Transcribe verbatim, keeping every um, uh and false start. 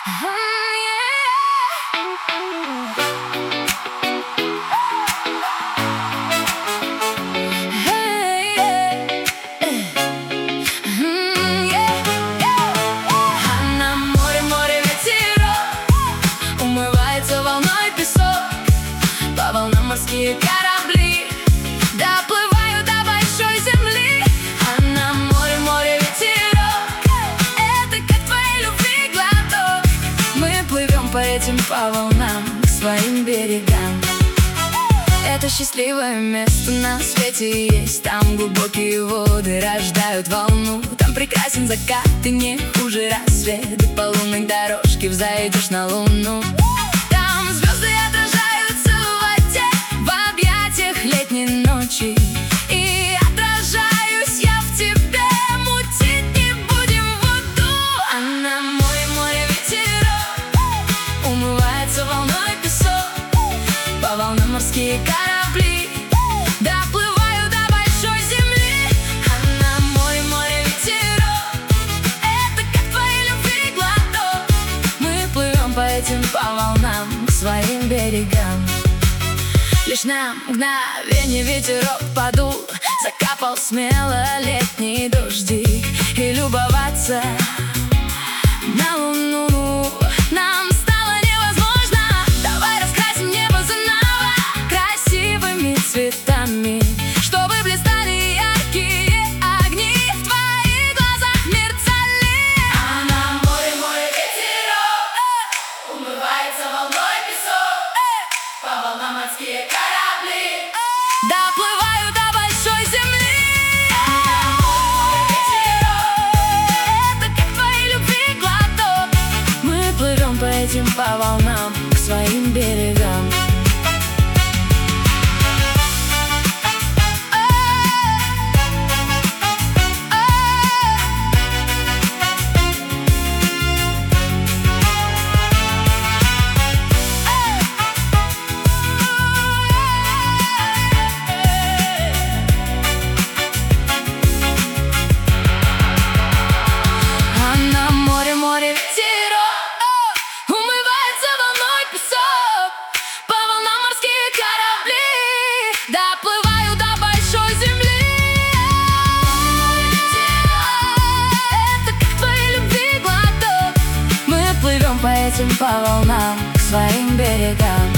Морские корабли доплывают до большой земли, а на море, море ветерок. Это как твоей любви глоток. Мы плывем по этим по волнам к своим берегам. Это счастливое место на свете есть. Там глубокие воды рождают волну. Там прекрасен закат и не хуже рассвет. И по лунной дорожке взойдешь на луну. Там звезды отражаются в воде, в объятиях летней ночи. И отражаюсь я в тебе, мутить не будем воду. А на море, море ветерок, умывается волной песок. По волнам морские корабли доплывают до большой земли. А на море, море ветерок, это как твоей любви глоток. Мы плывем по этим по волнам к своим берегам. Лишь на мгновенье ветерок подул, закапал смело летний дождик. И любоваться на луну нам стало невозможно. Давай раскрасим небо заново красивыми цветами, чтобы блистали яркие огни, в твоих глазах мерцали. А на море, море ветерок, умывается волной песок. По волнам морские корабли доплывают до большой земли. А на море, море ветерок, это как твоей любви глоток. Мы плывем по этим по волнам к своим берегам. Доплываю до большой земли. Это как твоей любви глоток. Мы плывем по этим по волнам к своим берегам.